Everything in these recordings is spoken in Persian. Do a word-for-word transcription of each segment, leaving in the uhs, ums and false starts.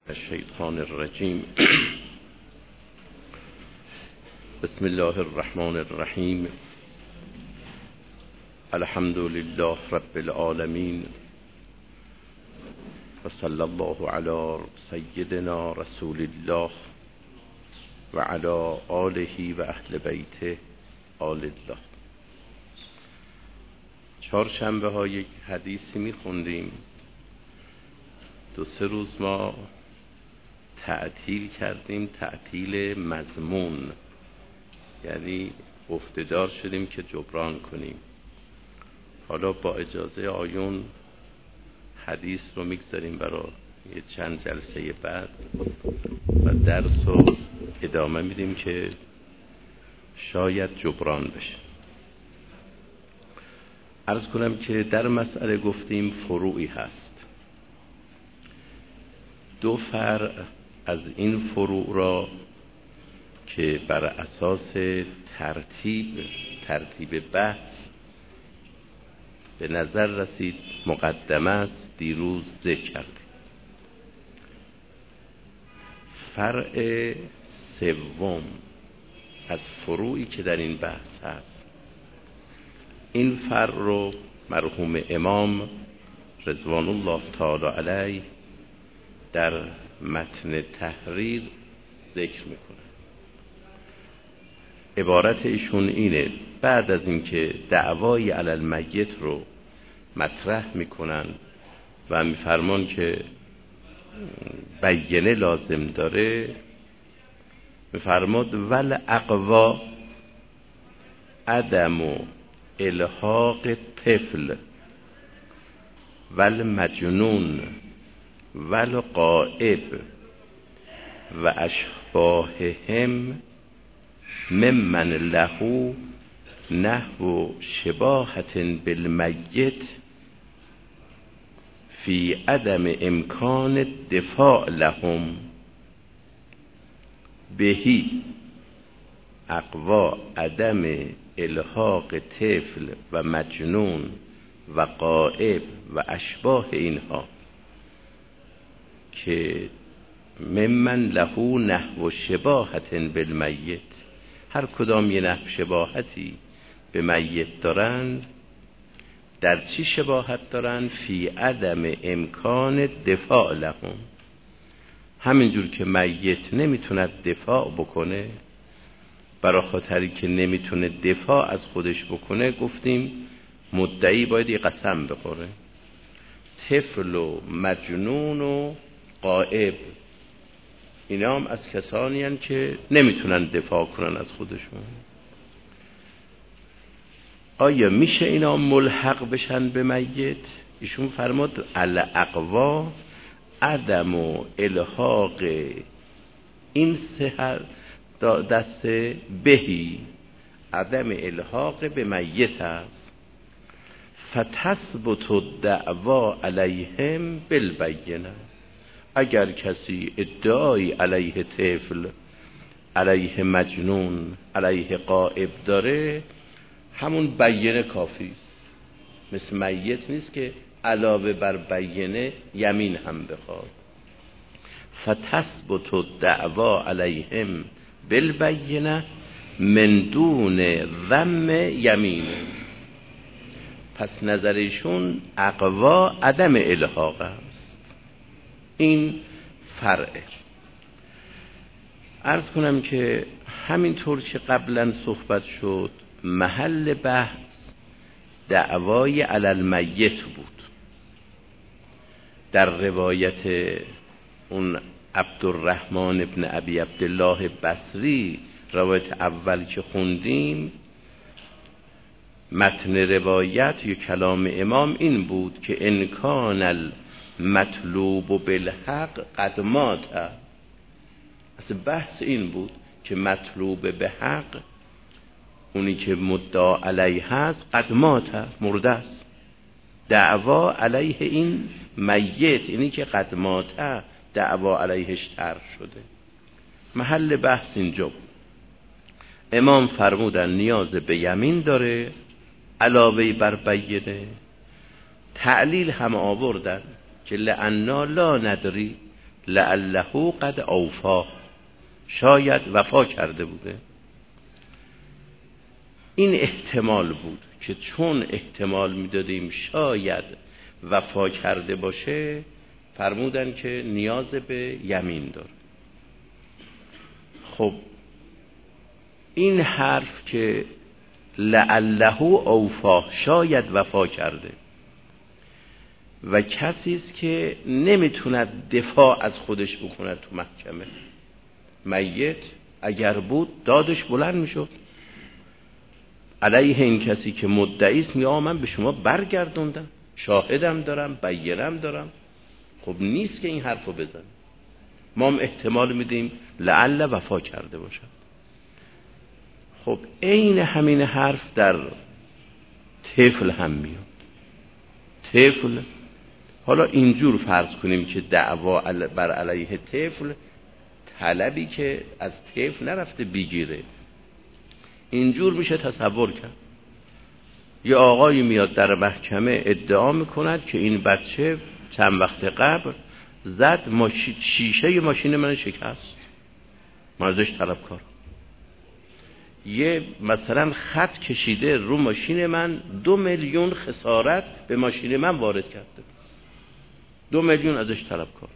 الشیطان الرجیم. بسم الله الرحمن الرحیم. الحمد لله رب العالمین و صلی الله علی سیدنا رسول الله و علی آله و اهل بیته آل الله. چهارشنبه ها یک حدیثی می خوندیم. دو سه روز ما تعطیل کردیم، تعطیل مضمون، یعنی افتدار شدیم که جبران کنیم. حالا با اجازه آیون حدیث رو میگذاریم برای یه چند جلسه بعد و درس رو ادامه میدیم که شاید جبران بشه. عرض کنم که در مسئله گفتیم فروعی هست. دو فرع از این فروع را که بر اساس ترتیب ترتیب بحث به نظر رسید مقدمه است، دیروز ذکر کردیم. فرع سوم از فروعی که در این بحث هست، این فرع رو مرحوم امام رضوان الله تعالی علیه در متن تحریر ذکر میکنه. عبارت ایشون اینه: بعد از اینکه دعوای علی المیت رو مطرح میکنن و میفرمان که بینه لازم داره، میفرماد ول اقوا عدم الحاق طفل ول مجنون ول غائب و اشباههم ممن له نحو شباهت بالمیت فی عدم امکان الدفاع لهم بهی اقوا عدم الحاق طفل و مجنون و غائب و اشباه اینها که ممن له نحو شباهت بالمیت، هر کدام یه نحو شباهتی به میت دارن. در چی شباهت دارن؟ فی عدم امکان دفاع لهم، همینجور که میت نمیتونه دفاع بکنه، برای خاطری که نمیتونه دفاع از خودش بکنه، گفتیم مدعی باید یه قسم بخوره. طفل و مجنون و غائب اینا هم از کسانی هستند که نمیتونن دفاع کنن از خودشون. آیا میشه اینا ملحق بشن به میت؟ ایشون فرمود الاقوا عدم و الحاق این سحر دست بهی، عدم الحاق به میت است. فتثبت الدعوا علیهم بالبینه، اگر کسی ادعای علیه طفل، علیه مجنون، علیه غائب داره، همون بینه کافی است. مثل میت نیست که علاوه بر بینه یمین هم بخواد. فتثبت الدعوا علیهم بالبینه من دون ذم یمین. پس نظرشون اقوا عدم الحاق است. این فرعه. عرض کنم که همینطور که قبلا صحبت شد، محل بحث دعوای علی المیت بود. در روایت اون عبدالرحمن ابن ابی عبدالله بصری، روایت اول که خوندیم، متن روایت یا کلام امام این بود که ان کان المطلوب بالحق قد مات. اصلا بحث این بود که مطلوب به حق، اونی که مدعا علیه هست، قد مات، مرده است. دعوا علیه این میت، اینی که قد مات، دعوا علیهش طرح شده. محل بحث اینجا. امام فرمودن نیاز به یمین داره علاوه بر بینه. تعلیل هم آوردن که لعنا لا ندری لعله قد اوفا، شاید وفا کرده بوده. این احتمال بود که چون احتمال میدادیم شاید وفا کرده باشه، فرمودن که نیاز به یمین داره. خب این حرف که لعله اوفا، شاید وفا کرده، و کسی است که نمیتوند دفاع از خودش بکنه تو محکمه. میت اگر بود دادش بلند میشد علیه این کسی که مدعی است، میگه من به شما برگردوندم، شاهدم دارم، بینم دارم. خب نیست که این حرفو بزن. ما هم احتمال میدیم لعل وفا کرده باشد. خب عین همین حرف در طفل هم میاد. طفل حالا اینجور فرض کنیم که دعوا بر علیه طفل، طلبی که از طفل نرفته بگیره، اینجور میشه تصور کرد. یه آقایی میاد در محکمه ادعا میکند که این بچه چند وقت قبل زد ماشی... شیشه ماشین من شکست، من ازش طلبکارم. یه مثلا خط کشیده رو ماشین من، دو میلیون خسارت به ماشین من وارد کرده، دو میلیون ازش طلبکار.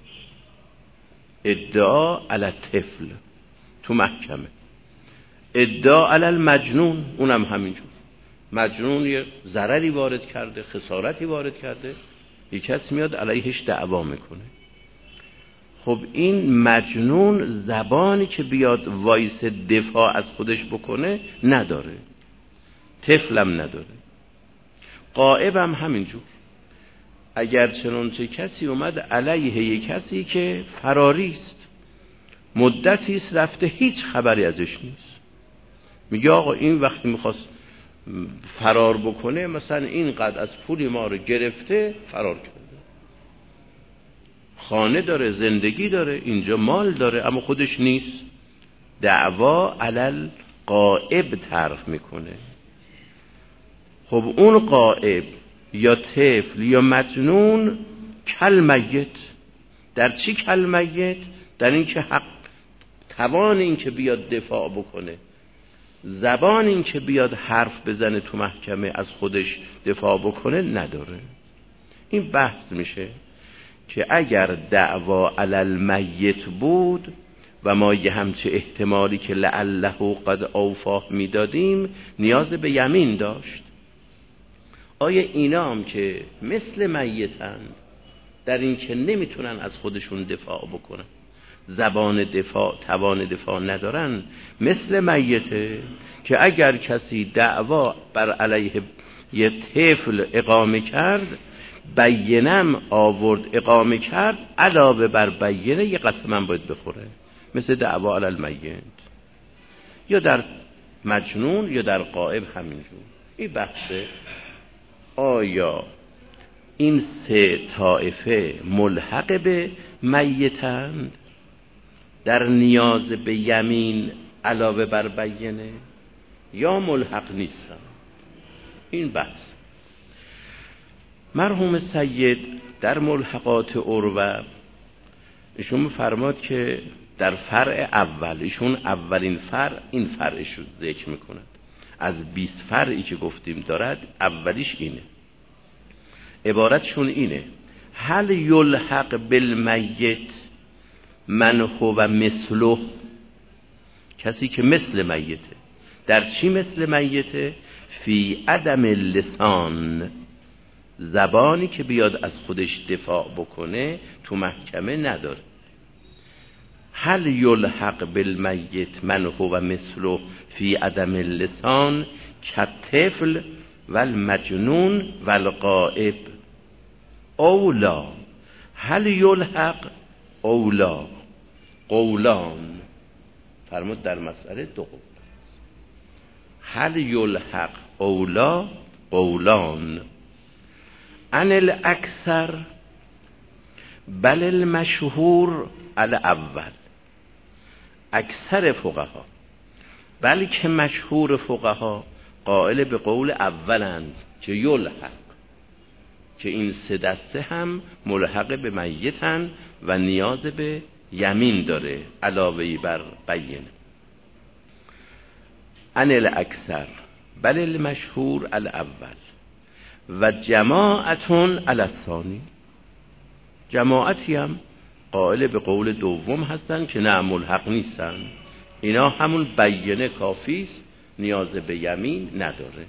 ادعا علی طفل تو محکمه. ادعا علی المجنون، اونم همینجور. مجنون یه ضرری وارد کرده، خسارتی وارد کرده، یک کسی میاد علیهش دعوا میکنه. خب این مجنون زبانی که بیاد وایس دفاع از خودش بکنه نداره، طفلم نداره. غائبم همینجور. اگر چنانچه کسی اومد علیه یک کسی که فراری است، مدتی است رفته، هیچ خبری ازش نیست، میگه آقا این وقتی میخواست فرار بکنه مثلا اینقدر از پولی ما رو گرفته فرار کرده، خانه داره، زندگی داره، اینجا مال داره، اما خودش نیست. دعوا علل غائب طرح میکنه. خب اون غائب یا طفل یا مجنون کل میت. در چی کل میت؟ در این که حق توان این که بیاد دفاع بکنه، زبان این که بیاد حرف بزنه تو محکمه از خودش دفاع بکنه نداره. این بحث میشه که اگر دعوا علی المیت بود و ما یه همچه احتمالی که لعله قد اوفا میدادیم، نیاز به یمین داشت. آیا اینا هم که مثل میتن در این که نمیتونن از خودشون دفاع بکنن، زبان دفاع، توان دفاع ندارن، مثل میته که اگر کسی دعوا بر علیه یه طفل اقامه کرد، بینم آورد اقامه کرد، علاوه بر بینه یه قسمم باید بخوره، مثل دعوا علی المیت. یا در مجنون یا در غائب همینجور. این بحثه آیا این سه طائفه ملحق به میتند در نیاز به یمین علاوه بر بینه، یا ملحق نیستن؟ این بحث. مرحوم سید در ملحقات عروه ایشون فرماد که در فرع اول، ایشون اولین فرع این فرعش رو ذکر میکند، از بیست فرعی که گفتیم دارد، اولیش اینه. عبارتشون اینه: هل یلحق بالمیت من هو مثله، کسی که مثل میته. در چی مثل میته؟ فی عدم اللسان، زبانی که بیاد از خودش دفاع بکنه تو محکمه نداره. هل یلحق بالمیت من هو مثله فی عدم اللسان کالطفل والمجنون والغائب اولا. هل یلحق اولا، قولان فرمود در مسئله دو قول. هل یلحق اولا قولان ان الاکثر بل المشهور الاول. اکثر فقها بلکه مشهور فقها قائل به قول اولند که یلحق، که این سه دسته هم ملحق به میتن و نیاز به یمین داره علاوه بر بینه. ان الاکثر بل المشهور الاول و جماعتون علی الثانی، جماعتی هم قائل به قول دوم هستن که نه ملحق نیستن، اینا همون بینه کافیست، نیاز به یمین نداره.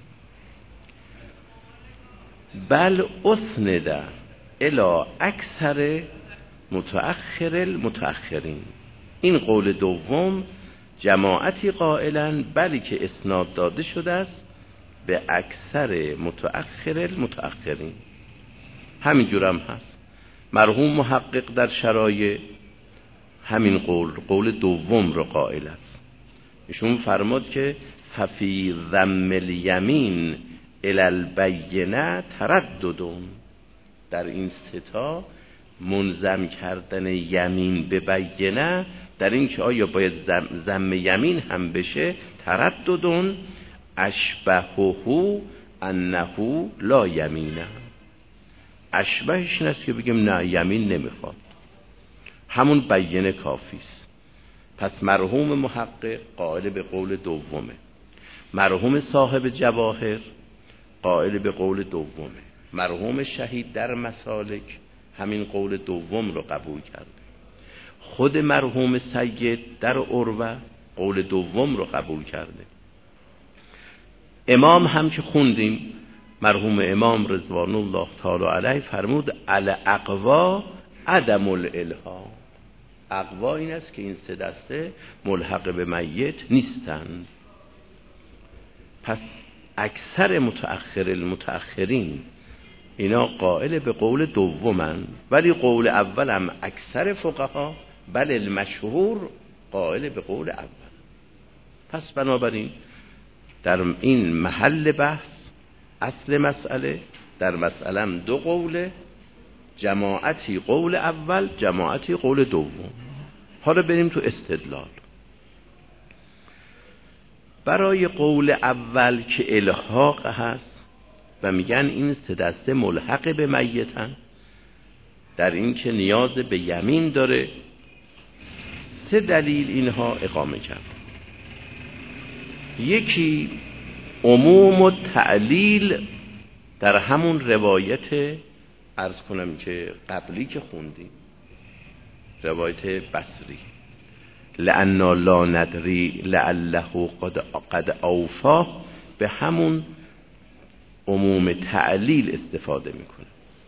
بل اسنده الی اکثر متأخر المتأخرین، این قول دوم جماعتی قائلن بلی که اسناد داده شده است به اکثر متأخر المتأخرین. همین جور هم هست. مرحوم محقق در شرایع همین قول قول دوم رو قائل است. ایشون فرمود که ففی ذم الیمین الی البینه ترددون، در این ستا منظم کردن یمین به بینه، در این که آیا باید ذم یمین هم بشه، ترددون اشبهه انه لا یمینه، اشبهش این است که بگیم نه یمین نمیخواد، همون بینه کافیست. پس مرحوم محقق قائل به قول دومه، مرحوم صاحب جواهر قائل به قول دومه، مرحوم شهید در مسالک همین قول دوم رو قبول کرده، خود مرحوم سید در عروه قول دوم رو قبول کرده. امام هم که خوندیم، مرحوم امام رضوان الله تعالی علیه فرمود الاقوا عدم الالها، اقوا این است که این سه دسته ملحق به میت نیستند. پس اکثر متأخر المتأخرین اینا قائل به قول دومن، ولی قول اول هم اکثر فقها بل المشهور قائل به قول اول. پس بنابراین در این محل بحث اصل مسئله در مسئله هم دو قوله، جماعتی قول اول جماعتی قول دوم. حالا بریم تو استدلال. برای قول اول که الحاق هست و میگن این سه دسته ملحق به میتن، در این که نیاز به یمین داره، سه دلیل اینها اقامه کرد. یکی عموم و تعلیل در همون روایت عرض کنم که قبلی که خوندیم، روایت بصری، لأننا لا ندری لعله قد قد اوفا، به همون عموم تعلیل استفاده میکنه.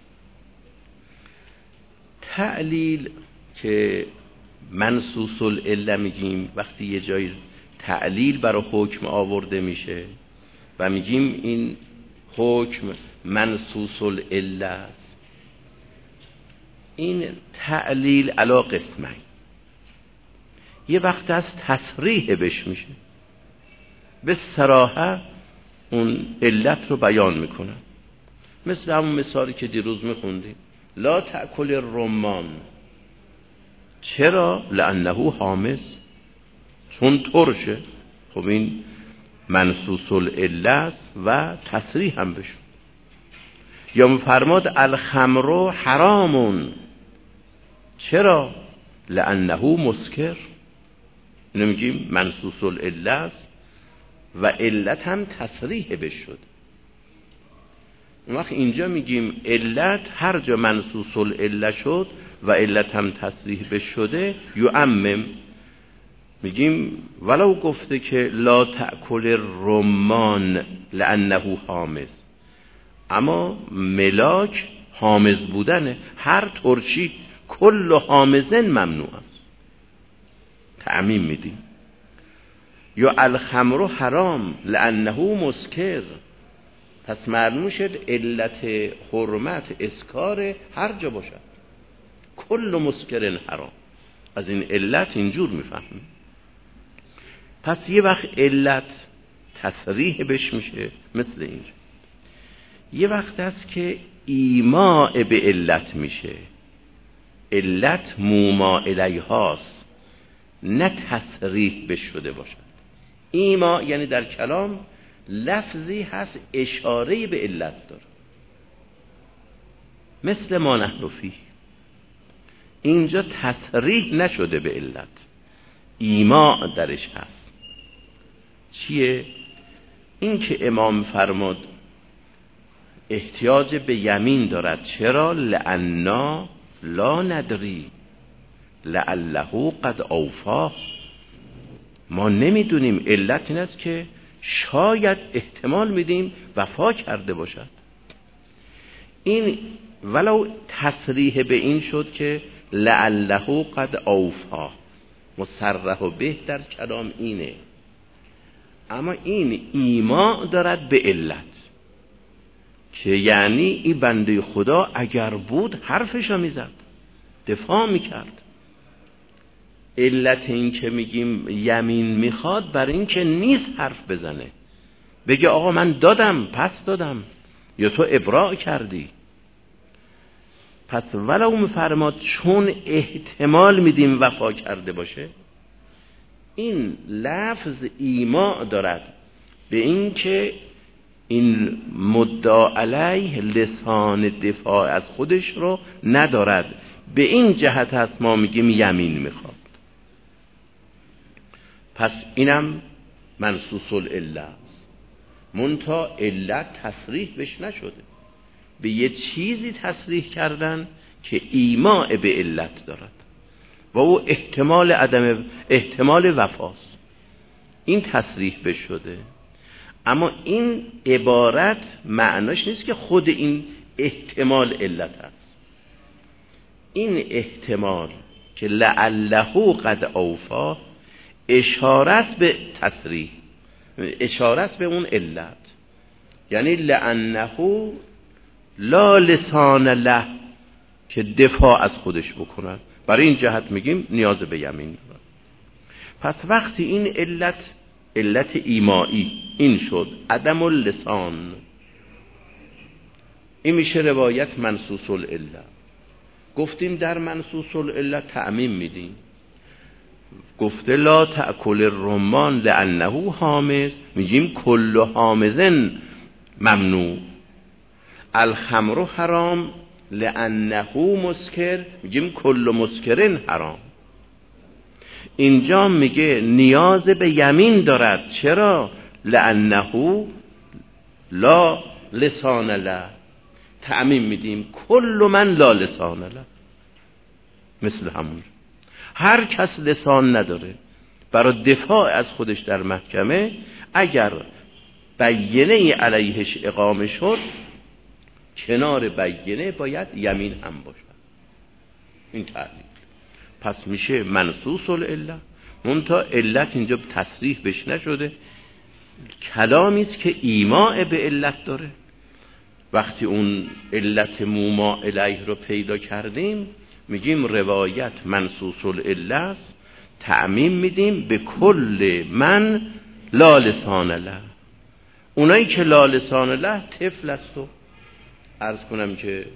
تعلیل که منصوص العله میگیم، وقتی یه جای تعلیل برای حکم آورده میشه و میگیم این حکم منصوص العله است، این تعلیل علی قسمین. یه وقت از تصریح بش میشه، به صراحه اون علت رو بیان میکنه، مثل همون مثالی که دیروز میخوندیم لا تأکل الرمان، چرا؟ لأنه حامض، چون ترشه. خب این منصوص العله است و تصریح هم بشه. یا مفرماد الخمر حرامون، چرا؟ لأنه مسکر، اینو میگیم منصوص العله است و علت هم تصریح بش شد. اون وقت اینجا میگیم علت هر جا منصوص العله شد و علت هم تصریح بش شده یعمم، میگیم ولو گفته که لا تأکل الرمان لأنه حامض، اما ملاک حامض بودنه، هر ترشی کل حامضن ممنوع است، تعمیم میدیم. یا الخمر حرام لأنه مسکر، پس معلوم شد علت حرمت اسکار هر جا باشد، کل مسکرن حرام، از این علت اینجور میفهمیم. پس یه وقت علت تصریح بش میشه مثل اینجا، یه وقت هست که ایماء به علت میشه، علت موما الیهاست نه تصریح بش شده باشد. ایما یعنی در کلام لفظی هست اشاره به علت داره، مثل ما نحن فیه. اینجا تصریح نشده به علت، ایماء درش هست. چیه؟ این که امام فرمود احتیاج به یمین دارد. چرا؟ لأننا لا ندری لعله قد اوفا. ما نمیدونیم. علت این است که شاید احتمال میدیم وفا کرده باشد. این ولو تصریح به این شد که لعله قد اوفا، مصرح به در کلام اینه، اما این ایماء دارد به علت که یعنی این بنده خدا اگر بود حرفشو میزد، دفاع میکرد. علت این که میگیم یمین میخواد برای این که نیست حرف بزنه، بگه آقا من دادم، پس دادم، یا تو ابراء کردی. پس ولو میفرماد چون احتمال میدیم وفا کرده باشه، این لفظ ایماء دارد به این که این مدعا علیه لسان دفاع از خودش رو ندارد. به این جهت هست ما میگیم یمین میخواد. پس اینم منصوص العله است، منتها علت تصریح بش نشده. به یه چیزی تصریح کردن که ایماء به علت دارد و او احتمال عدم احتمال وفاست، این تصریح بش شده. اما این عبارت معناش نیست که خود این احتمال علت است. این احتمال که لعله قد اوفا اشارت به تصریح، اشارت به اون علت، یعنی لانه لا لسان له، که دفاع از خودش بکنن. برای این جهت میگیم نیاز به یمین دارد. پس وقتی این علت علت ایمایی این شد، عدم اللسان، این میشه روایت منصوص العله. گفتیم در منصوص العله تعمیم میدیم. گفته لا تأکل الرمان لانه حامض، میگیم کل حامض ممنوع. الخمر حرام لانه مسکر، میگیم کل مسکرین حرام. اینجا میگه نیاز به یمین دارد. چرا؟ لانه لا لسان له. تعمیم میدیم کل من لا لسان له، مثل همون هر کس لسان نداره برای دفاع از خودش در محکمه، اگر بینه علیهش اقامه شد، کنار بینه باید یمین هم باشد. این تعلیل. پس میشه منصوص العله، منتها علت اینجا تصریح بش نشده. کلامی است که ایماء به علت داره. وقتی اون علت موما الیه رو پیدا کردیم، میگیم روایت منصوص العله است، تعمیم میدیم به کل من لا لسان له. اونایی که لا لسان له طفل است و عرض کنم که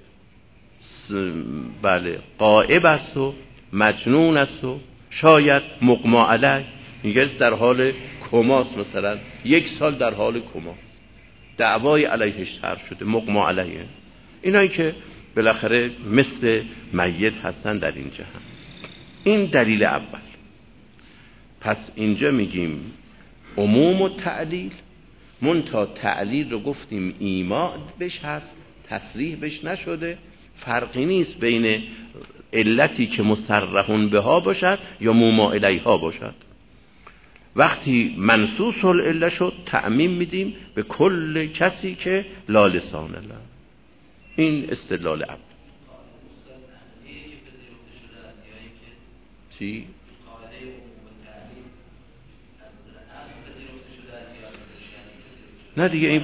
بله غائب است و مجنون است و شاید مغمى علیه، میگه در حال کماست، مثلا یک سال در حال کما، دعوای علیهش طرح شده، مغمى علیه. اینایی که بالاخره مثل میت هستن در این جهان. این دلیل اول. پس اینجا میگیم عموم و تعلیل، منتها تعلیل رو گفتیم ایماء بش هست، تصریح بش نشده. فرقی نیست بین علتی که مصرحون بها باشد یا موما الیها باشد. وقتی منصوص العله شد تعمیم میدیم به کل کسی که لا لسان له. این استدلال اول. چی؟ نه دیگه این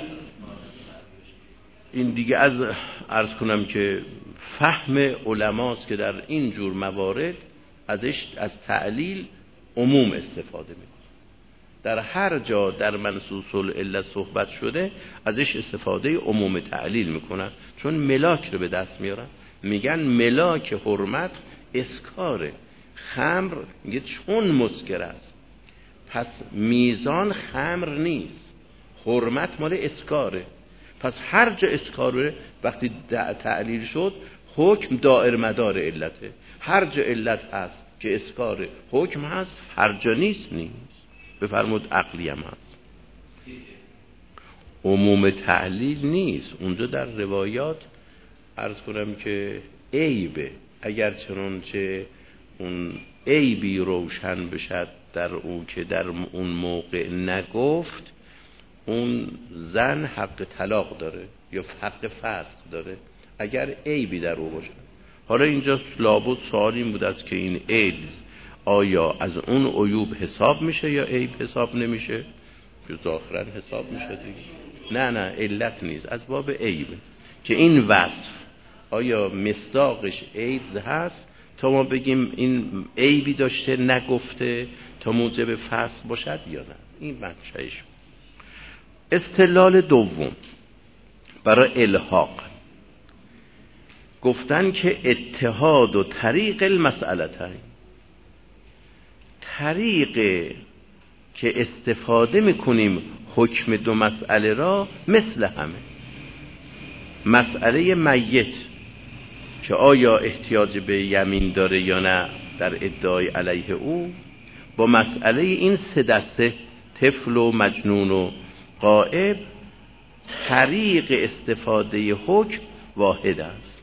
این دیگه از عرض کنم که فهم علماست که در این جور موارد ازش از تعلیل عموم استفاده میکنه. در هر جا در منصوص العله صحبت شده ازش استفاده عموم تعلیل میکنن، چون ملاک رو به دست میارن. میگن ملاک حرمت اسکاره، خمر میگه چون مسکر است، پس میزان خمر نیست، حرمت مال اسکاره. پس هر جا اسکاره وقتی تعلیل شد حکم دائر مدار علته، هر جا علت هست که اسکار حکم هست، هر جا نیست نیست. بفرمود عقلی هم هست. عموم تعلیل نیست اونجا. در روایات عرض کنم که عیبه، اگر چنانچه اون عیبی روشن بشد در او که در اون موقع نگفت، اون زن حق طلاق داره یا حق فسخ داره اگر عیبی در او باشه. حالا اینجا لابد سوال این بود است که این عیب آیا از اون عیوب حساب میشه یا عیب حساب نمیشه؟ که ظاهرا حساب میشه دیگه. نه نه علت نیست، از باب عیب که این وصف آیا مصداقش عیب هست تا ما بگیم این عیبی داشته نگفته تا موجب فسخ باشد یا نه. این منشأش. استدلال دوم برای الحاق گفتن که اتحاد و طریق المسئلتین، طریق که استفاده میکنیم حکم دو مسئله را مثل همه. مسئله میت که آیا احتیاج به یمین داره یا نه در ادعای علیه او، با مسئله این سه دسته طفل و مجنون و غائب، طریق استفاده حکم واحد است.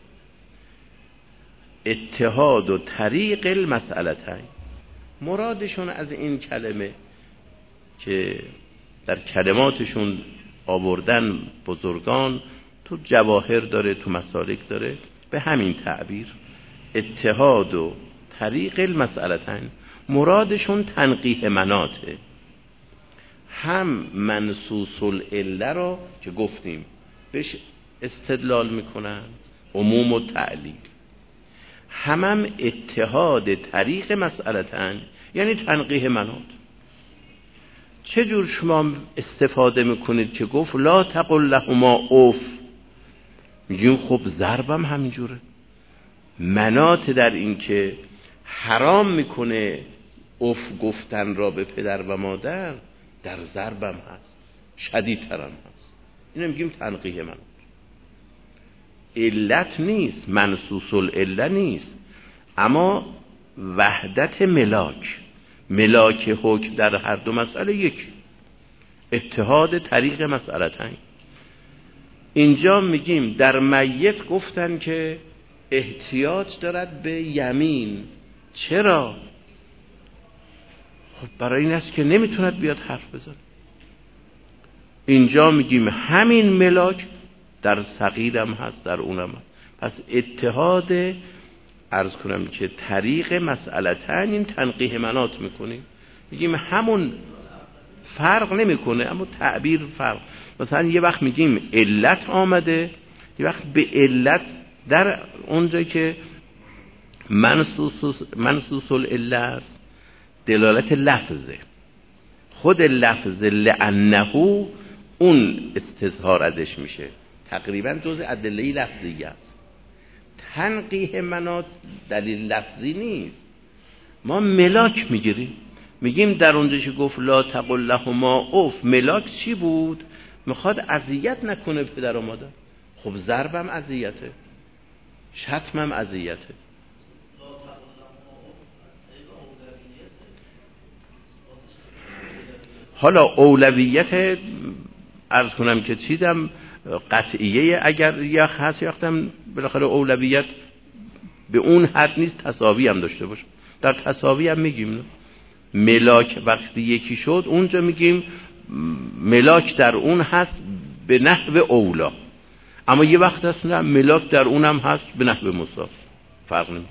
اتحاد و طریق المسئلتین. مرادشون از این کلمه که در کلماتشون آوردن بزرگان، تو جواهر داره تو مسالک داره، به همین تعبیر اتحاد و طریق المسئلتین مرادشون تنقیح مناطه. هم منصوص العله را که گفتیم بهش استدلال میکنن عموم و تعلیل، هم هم اتحاد طریق مسئلتن یعنی تنقیح مناط. چه جور شما استفاده میکنید که گفت لا تقل لهما اوف؟ میگیم خب ضربم همینجوره. مناط در این که حرام میکنه اوف گفتن را به پدر و مادر در ضربم هست، شدیدتر هم هست. اینو میگیم تنقیح مناط. علت نیست، منصوص العله نیست، اما وحدت ملاک، ملاک حکم در هر دو مسئله یک، اتحاد طریق مسئلتین. اینجا میگیم در میت گفتن که احتیاج دارد به یمین. چرا؟ خب برای این است که نمیتوند بیاد حرف بزنه. اینجا میگیم همین ملاک در صغیرم هست، در اونم هست. پس اتحاد عرض کنم که طریق مسئلتن این تنقیح مناط میکنیم، میگیم همون فرق نمیکنه اما تعبیر فرق. مثلا یه وقت میگیم علت آمده، یه وقت به علت در اونجا که منصوص منصوص العله است دلالت لفظه، خود لفظ لعنه اون استظهار ازش میشه، تقریبا جزء ادله لفظی است. تنقیح مناط دلیل لفظی نیست. ما ملاک میگیریم، میگیم در اونجا که گفت لا تقل لهما اوف، ملاک چی بود؟ میخواد اذیت نکنه پدر و مادر. خب ضربم اذیته، شتمم اذیته. حالا اولویت عرض کنم که چیزم قطعیه، اگر یا هست یاختم بالاخره اولویت به اون حد نیست، تساوی هم داشته باشه. در تساوی هم میگیم ملاک وقتی یکی شد اونجا میگیم ملاک در اون هست به نحو اولا، اما یه وقت هست نه ملاک در اونم هست به نحو مساوی، فرق نمیکنه.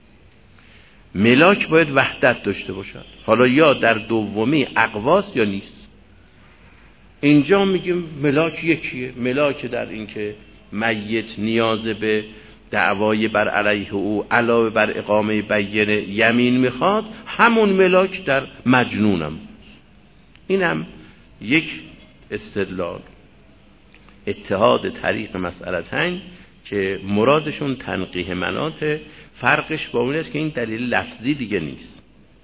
ملاک باید وحدت داشته باشد، حالا یا در دومی اقواس یا نیست. اینجا میگیم ملاک یکیه، ملاک در این که میت نیاز به دعوای بر علیه او علاوه بر اقامه بینه یمین میخواد، همون ملاک در مجنونم. اینم یک استدلال اتحاد طریق مسئلتین که مرادشون تنقیح مناط. فرقش با اون است که این دلیل لفظی دیگه نیست.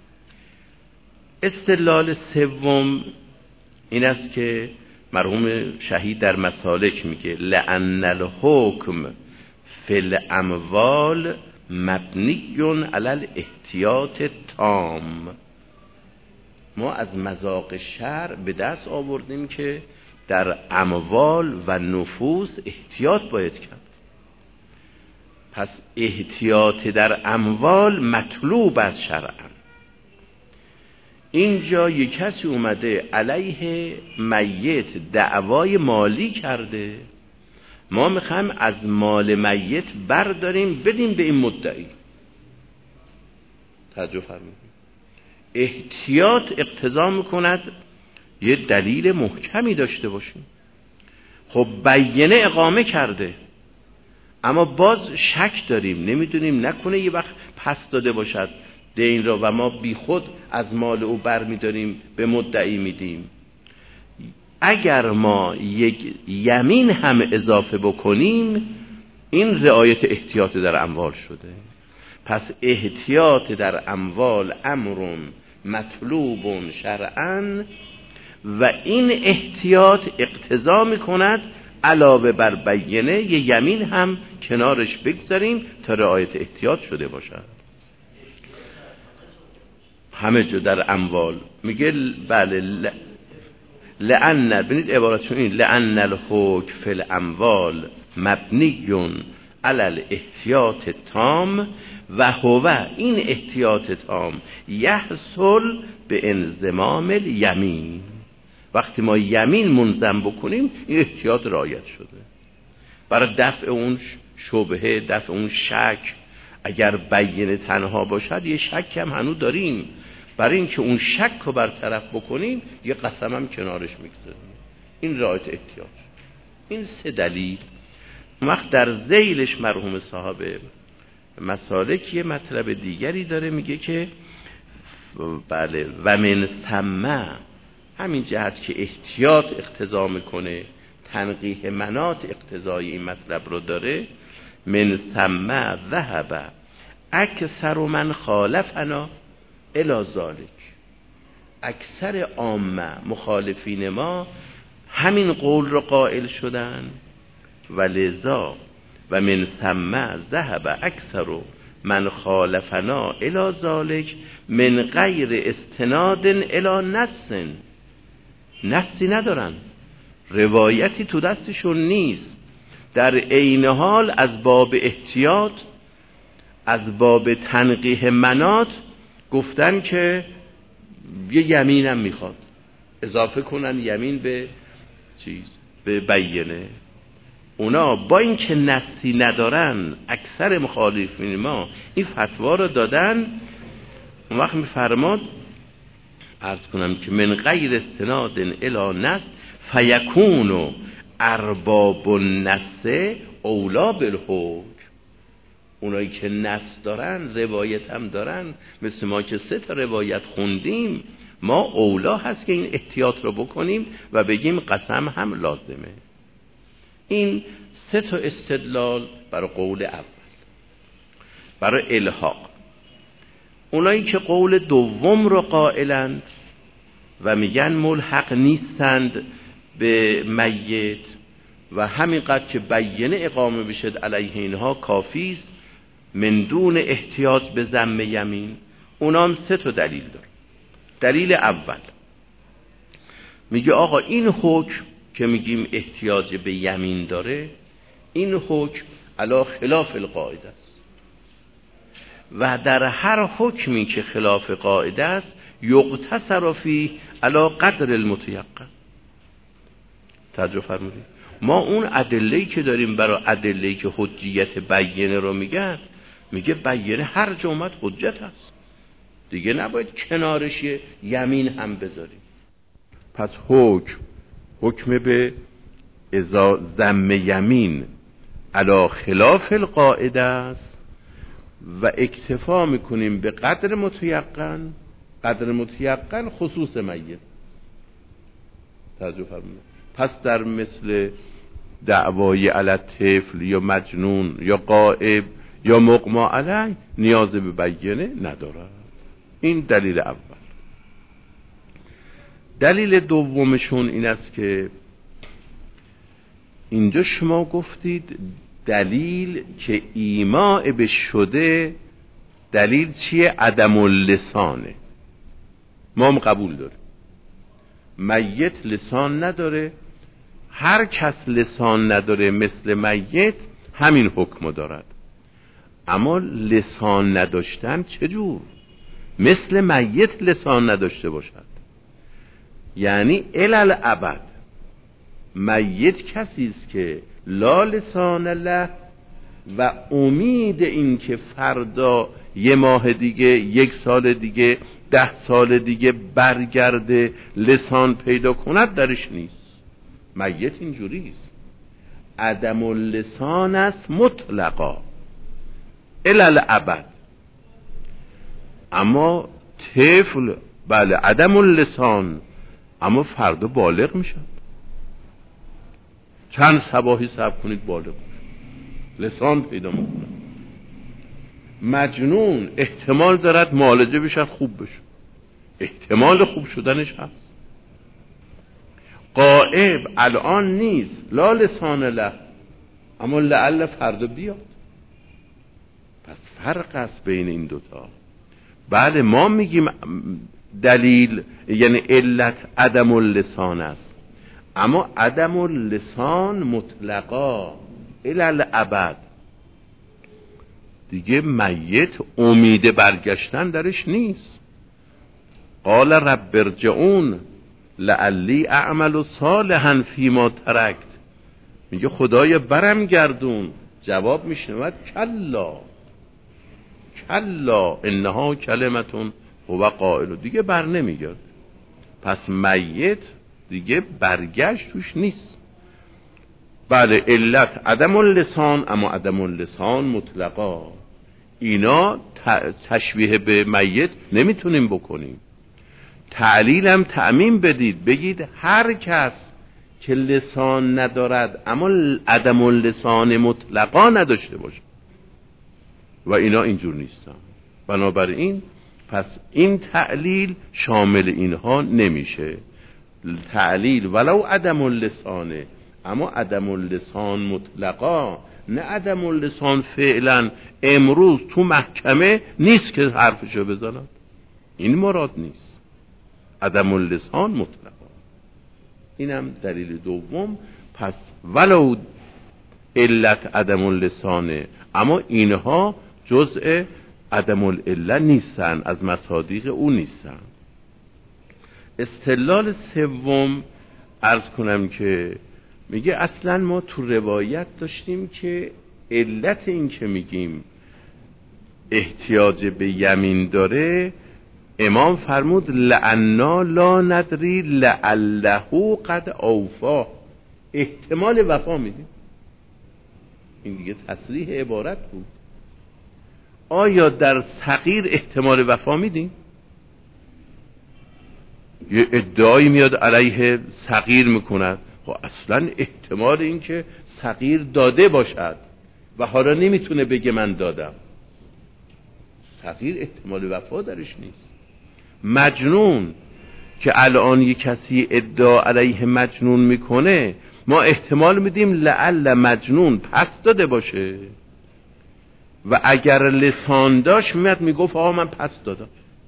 استدلال سوم این است که مرحوم شهید در مسالک میگه لأن الحکم فی الاموال مبنی علی الاحتیاط تام. ما از مذاق شرع به دست آوردیم که در اموال و نفوس احتیاط باید کرد. پس احتیاط در اموال مطلوب از شرعا. اینجا یک کسی اومده علیه میت دعوای مالی کرده، ما میخوایم از مال میت برداریم بدیم به این مدعی. توجه فرمایید. احتیاط اقتضا میکند یه دلیل محکمی داشته باشیم. خب بینه اقامه کرده اما باز شک داریم، نمیدونیم نکنه یه وقت پس داده باشد دین را و ما بی خود از مال او بر میداریم به مدعی میدیم. اگر ما یک یمین هم اضافه بکنیم این رعایت احتیاط در اموال شده. پس احتیاط در اموال امر مطلوب شرعاً و این احتیاط اقتضا میکند علاوه بر بینه یه یمین هم کنارش بگذاریم تا رعایت احتیاط شده باشد. همه جو در اموال میگه بله ل... لأن ببینید عبارتشون این لأن الحکم فی الاموال مبنی علی الاحتیاط تام و هو این احتیاط تام یحصل به انضمام الیمین. وقتی ما یمین منظم بکنیم این احتیاط رعایت شده برای دفع اون شبهه، دفع اون شک. اگر بینه تنها باشد یه شک هم هنوز داریم، برای اینکه اون شک رو برطرف بکنیم یه قسم هم کنارش میگذاریم. این رعایت احتیاط. این سه دلیل. وقت در ذیلش مرحوم صاحب مسالک یه مطلب دیگری داره، میگه که بله و من ثم، همین جهت که احتیاط اقتضا میکنه تنقیح مناط اقتضای این مطلب رو داره. من ثم ذهب اکثر من خالفنا الی ذلک. اکثر عامه مخالفین ما همین قول رو قائل شدن و لذا و من ثم ذهب اکثر من خالفنا الی ذلک من غیر استناد الی نص. نصی ندارن، روایتی تو دستشون نیست، در عین حال از باب احتیاط از باب تنقیح مناط گفتن که یه یمینم میخواد اضافه کنن یمین به چیز به بینه. اونا با اینکه نصی ندارن اکثر مخالفین ما این فتوا رو دادن. اون وقت میفرماد عرض کنم که من غیر استناد الی نص فیکون ارباب النص اولا بالحکم. اونایی که نص دارن روایت هم دارن مثل ما که سه تا روایت خوندیم، ما اولا هست که این احتیاط رو بکنیم و بگیم قسم هم لازمه. این سه تا استدلال برای قول اول. برای الحاق اونایی که قول دوم رو قائلند و میگن ملحق نیستند به میت و همینقدر که بینه اقامه بشد علیه اینها کافی است من دون احتیاط به ذم یمین، اونا هم سه تا دلیل داره. دلیل اول میگه آقا این حکم که میگیم احتیاج به یمین داره، این حکم علی خلاف القاعده است و در هر حکمی که خلاف قاعده است یقتصر فیه علی قدر المتیقن. توجه فرمودید. ما اون ادله‌ای که داریم برای ادله‌ای که حجیت بینه رو میگن، میگه بینه هر جا اومد حجت هست دیگه، نباید کنارش یمین هم بذاریم. پس حکم حکم به ازا ذم یمین علی خلاف القاعده است و اکتفا میکنیم به قدر متیقن. قدر متیقن خصوص میت. توجه فرمایید. پس در مثل دعوای علی طفل یا مجنون یا غائب یا مغما علیه نیاز به بینه ندارد. این دلیل اول. دلیل دومشون این است که اینجا شما گفتید دلیل که ایماء به شده، دلیل چیه؟ عدم اللسانه. ما هم قبول داریم میت لسان نداره، هر کس لسان نداره مثل میت همین حکم دارد. اما لسان نداشتن چجور؟ مثل میت لسان نداشته باشد، یعنی الالعبد. میت کسی است که لا لسان له و امید این که فردا یه ماه دیگه، یک سال دیگه، ده سال دیگه برگرده لسان پیدا کند درش نیست. میت اینجوریست، عدم اللسان است مطلقا الالعبد. اما طفل بله عدم اللسان، اما فردا بالغ میشن، چند صباحی صبر کنید بالغ میشن، لسان پیدا میکنن. مجنون احتمال دارد معالجه بشه خوب بشه، احتمال خوب شدنش هست. غائب الان نیست، لا لسان له، اما لعل فردا بیاد. پس فرق است بین این دوتا. بله ما میگیم دلیل یعنی علت عدم اللسان است، اما عدم اللسان مطلقا الالعبد. دیگه میت امید برگشتن درش نیست. قال رب ارجعون لعلی اعمل صالحا فیما ترکت. میگه خدای برم گردون. جواب میشنود کلا کلا انها کلمتون هو قائل. دیگه بر نمیگرد. پس میت دیگه برگشت توش نیست. بله علت عدم اللسان، اما عدم اللسان مطلقا. اینا تشبیه به میت نمیتونیم بکنیم. تعلیل هم تعمیم بدید، بگید هر کس که لسان ندارد اما عدم اللسان مطلقا نداشته باشه، و اینا اینجور نیستن. بنابراین پس این تعلیل شامل اینها نمیشه. تعلیل ولو عدم اللسانه، اما عدم اللسان مطلقا، نه عدم اللسان فعلا امروز تو محکمه نیست که حرفشو بزنن، این مراد نیست. عدم اللسان مطلقا. اینم دلیل دوم. پس ولو علت عدم اللسانه، اما اینها جزء عدم العله نیستن، از مصادیق او نیستن. استدلال سوم عرض کنم که میگه اصلا ما تو روایت داشتیم که علت این که میگیم احتیاج به یمین داره، امام فرمود لعنا لا ندری لعله قد اوفا. احتمال وفا میدیم. این دیگه تصریح عبارت بود. آیا در صغیر احتمال وفا میدیم؟ یه ادعایی میاد علیه صغیر میکند، خب اصلا احتمال این که صغیر داده باشد و حالا نمیتونه بگه من دادم، صغیر احتمال وفا درش نیست. مجنون که الان یک کسی ادعا علیه مجنون میکنه، ما احتمال میدیم لعل مجنون پس داده باشه، و اگر لسان داشت میاد میگفت آقا من پس دادم.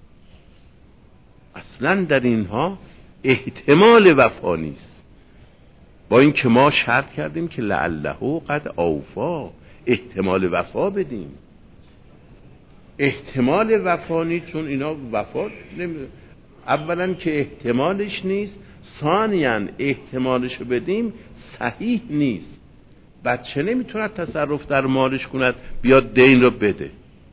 اصلا در اینها احتمال وفا نیست، با این که ما شرط کردیم که لعله قد اوفا، احتمال وفا بدیم. احتمال وفا نیست، چون اینا وفا نمی... اولا که احتمالش نیست، ثانیاً احتمالش بدیم صحیح نیست. بچه نمیتونه تصرف در مالش کند بیاد دین رو بده.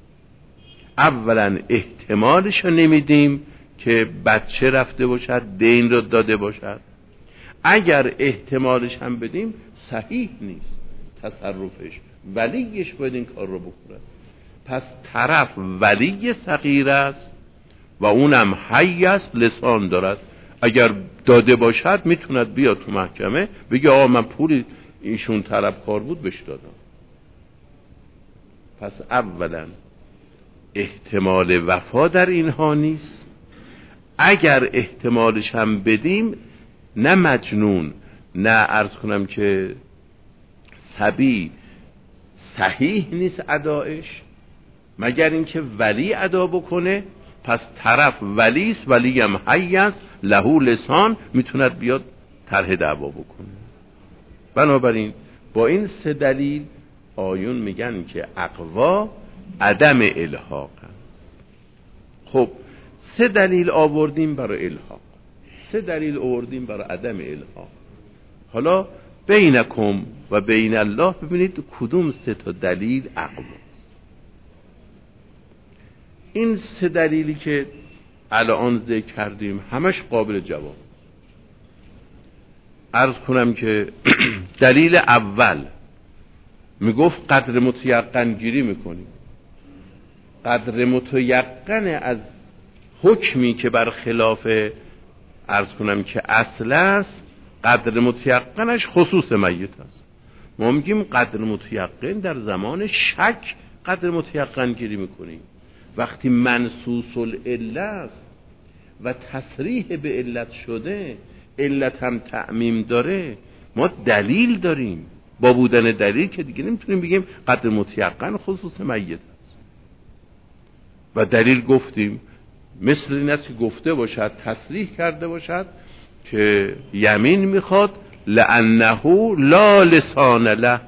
اولا احتمالش رو نمیدیم که بچه رفته باشد دین رو داده باشد. اگر احتمالش هم بدیم صحیح نیست تصرفش، ولیش باید این کار رو بکنه. پس طرف ولی صغیر است و اونم حی است، لسان دارد. اگر داده باشد میتوند بیاد تو محکمه بگه آقا من پولی ایشون طلبکار بود بهش دادم. پس اولا احتمال وفا در اینها نیست. اگر احتمالش هم بدیم، نه مجنون نه عرض کنم که صبی صحیح نیست ادایش مگر اینکه ولی ادا بکنه. پس طرف ولی است، ولی هم حی است، لهو لسان، میتوند بیاد طرح دعوا بکنه. بنابراین با این سه دلیل آیون میگن که اقوا عدم الحاق است. خب سه دلیل آوردیم برای الحاق، سه دلیل آوردیم برای عدم الحاق. حالا بینکم و بین الله ببینید کدوم سه تا دلیل اقوا. این سه دلیلی که الان ذکر کردیم همش قابل جواب. عرض کنم که دلیل اول میگفت قدر متیقن گیری میکنیم. قدر متیقن از حکمی که بر خلاف عرض کنم که اصل است، قدر متیقنش خصوص میت است. ما میگیم قدر متیقن در زمان شک قدر متیقن گیری میکنیم. وقتی منصوص العله است و تصریح به علت شده، علت هم تعمیم داره، ما دلیل داریم. با بودن دلیل که دیگه نمیتونیم بگیم قدر متیقن خصوص میت است. و دلیل گفتیم مثل این است که گفته باشد، تصریح کرده باشد که یمین میخواد لانه لا لسان له،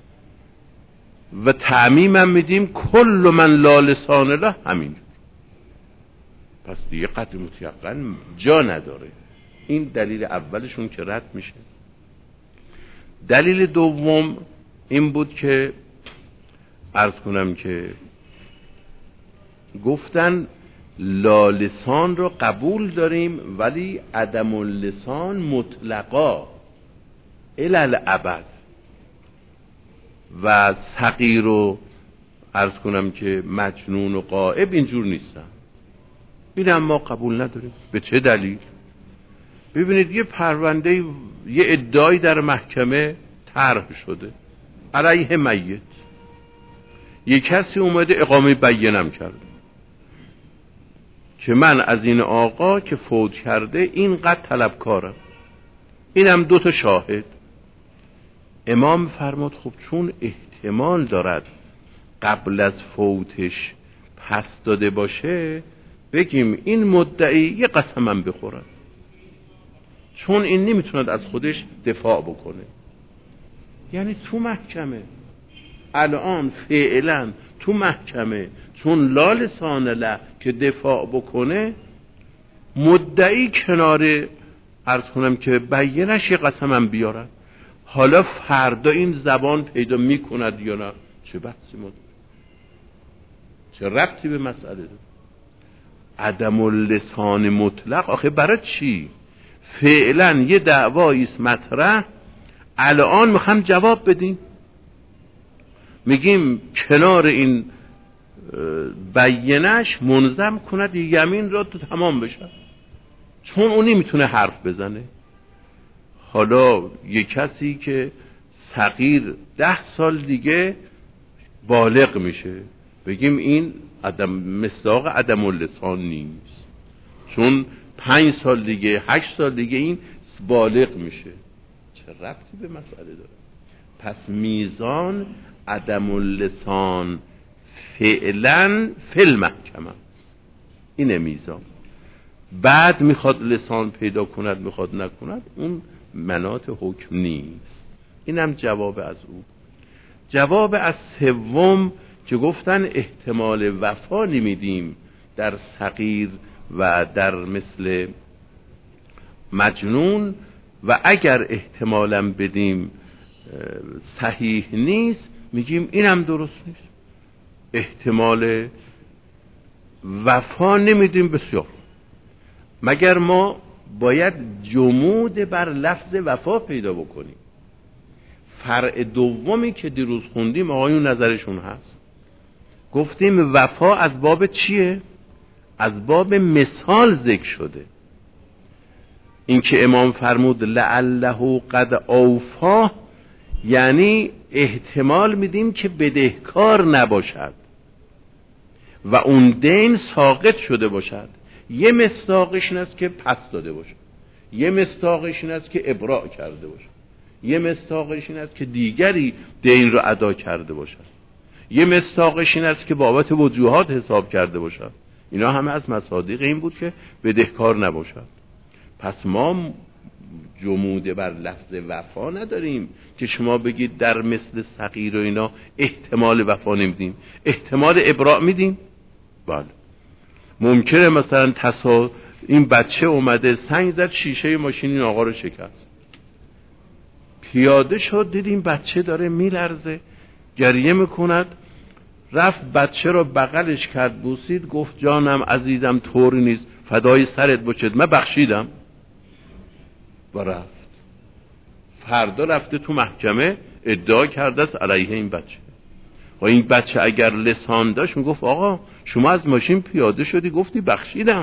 و تعمیم هم میدیم کل من لا لسان له همین. پس دیگه قدر متیقن جا نداره. این دلیل اولشون که رد میشه. دلیل دوم این بود که عرض کنم که گفتن لا لسان رو قبول داریم ولی عدم اللسان مطلقا الالعبد، و صغیر و عرض کنم که مجنون و غائب اینجور نیستن. این هم ما قبول نداریم. به چه دلیل؟ ببینید یه پرونده، یه ادعای در محکمه طرح شده علیه میت، یه کسی اومده اقامه بینم کرده که من از این آقا که فوت کرده اینقدر طلبکارم، اینم دو تا شاهد. امام فرمود خب چون احتمال دارد قبل از فوتش پس داده باشه، بگیم این مدعی یه قسمم بخورد، چون این نمیتوند از خودش دفاع بکنه. یعنی تو محکمه الان فعلا تو محکمه چون لا لسان له که دفاع بکنه، مدعی کنار عرض کنم که بینش یه قسمم بیارد. حالا فردا این زبان پیدا میکند یا نه، چه بحثی ما داره؟ چه ربطی به مسئله داره؟ عدم اللسان مطلق آخه برای چی؟ فعلا یه دعوایی است مطرح، الان میخوام جواب بدیم، میگیم کنار این بیانش منظم کند یمین را تو تمام بشه، چون اونی میتونه حرف بزنه. حالا یه کسی که صغیر ده سال دیگه بالغ میشه، بگیم این عدم مصداق عدم اللسان نیست، چون پنج سال دیگه هشت سال دیگه این بالغ میشه. چه ربطی به مسئله داره؟ پس میزان عدم اللسان فعلا فی المحکمه است، اینه میزان. بعد میخواد لسان پیدا کند میخواد نکند، اون مناط حکم نیست. اینم جواب از او. جواب از سوم که گفتن احتمال وفا نمیدیم در صغیر و در مثل مجنون، و اگر احتمالم بدیم صحیح نیست، میگیم اینم درست نیست. احتمال وفا نمیدیم بسیار، مگر ما باید جمود بر لفظ وفا پیدا بکنیم. فرع دومی که دیروز خوندیم آقایون نظرشون هست، گفتیم وفا از باب چیه؟ از باب مثال ذکر شده. این که امام فرمود لعله قد اوفا، یعنی احتمال میدیم که بدهکار نباشد و اون دین ساقط شده باشد. یه مصداقش این است که پس داده باشد، یه مصداقش این است که ابراء کرده باشد، یه مصداقش این است که دیگری دین رو ادا کرده باشد. یه مصداقش این است که بابت وجوهات حساب کرده باشد. اینا همه از مصادیق این بود که بدهکار نباشد. پس ما جموده بر لفظ وفا نداریم که شما بگید در مثل صغیر و اینا احتمال وفا نمیدیم، احتمال ابراء میدیم. بله ممکنه مثلا تصا این بچه اومده سنگ زد شیشه ماشین این آقا رو شکست، پیاده شد دیدیم بچه داره میلرزه گریه میکند، رفت بچه رو بغلش کرد بوسید، گفت جانم عزیزم طوری نیست فدای سرت باشد من بخشیدم و رفت. فردا رفته تو محکمه ادعا کرده است علیه این بچه. و این بچه اگر لسان داشت میگفت آقا شما از ماشین پیاده شدی گفتی بخشیدم.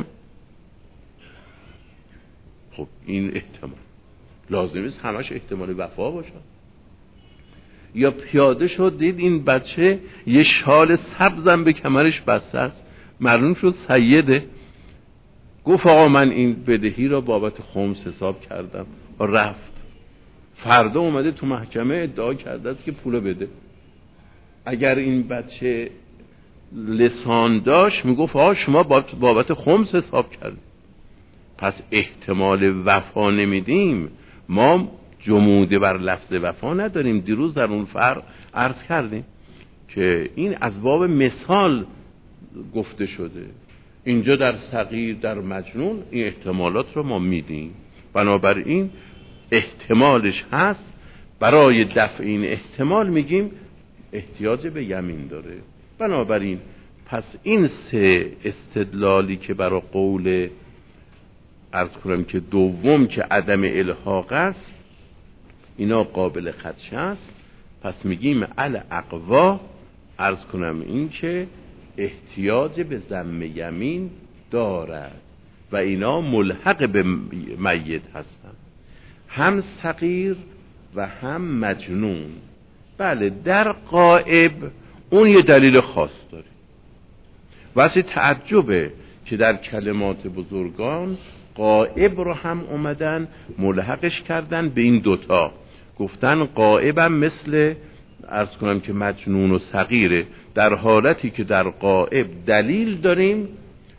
خب این احتمال لازم است همش احتمال وفا باشه. یا پیاده شد دید این بچه یه شال سبزم به کمرش بسته است، معلوم شد سیده، گفت آقا من این بدهی را بابت خمس حساب کردم و رفت. فردا اومده تو محکمه ادعا کرده است که پولو بده. اگر این بچه لسان داشت میگفت آقا شما بابت خمس حساب کردید. پس احتمال وفا نمیدیم، ما جموده بر لفظ وفا نداریم. دیروز در اون فرق عرض کردیم که این از باب مثال گفته شده، اینجا در صغیر در مجنون این احتمالات رو ما میدیم، بنابراین احتمالش هست. برای دفع این احتمال میگیم احتیاج به یمین داره. بنابراین پس این سه استدلالی که برای قول عرض کنم که دوم که عدم الحاق است اینا قابل خدشه است. پس میگیم الاقوا عرض کنم این که احتیاج به ضم یمین دارد و اینا ملحق به میت هستند، هم صغیر و هم مجنون. بله در غائب اون یه دلیل خاص داره. واسه تعجبه که در کلمات بزرگان غائب رو هم اومدن ملحقش کردن به این دوتا، گفتن غائبم مثل عرض کنم که مجنون و صغیره، در حالتی که در غائب دلیل داریم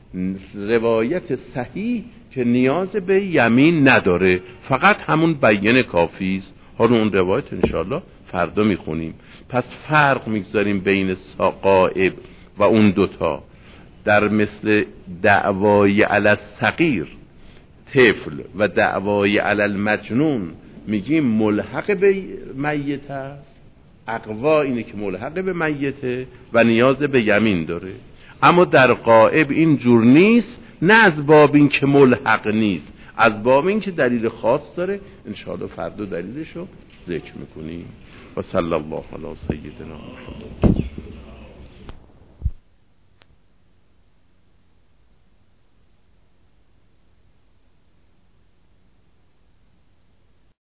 روایت صحیح که نیاز به یمین نداره، فقط همون بیان کافی است. حالا اون روایت انشاءالله فردا میخونیم. پس فرق میگذاریم بین غائب و اون دوتا. در مثل دعوای علی الصغیر طفل و دعوای علی المجنون میگیم ملحق به میت است، اقوا اینه که ملحق به میته و نیاز به یمین داره. اما در غائب این جور نیست، نه از باب این که ملحق نیست، از باب این که دلیل خاص داره. انشاءالله فردا دلیلشو ذکر میکنیم. و صلی الله علی سیدنا محمد.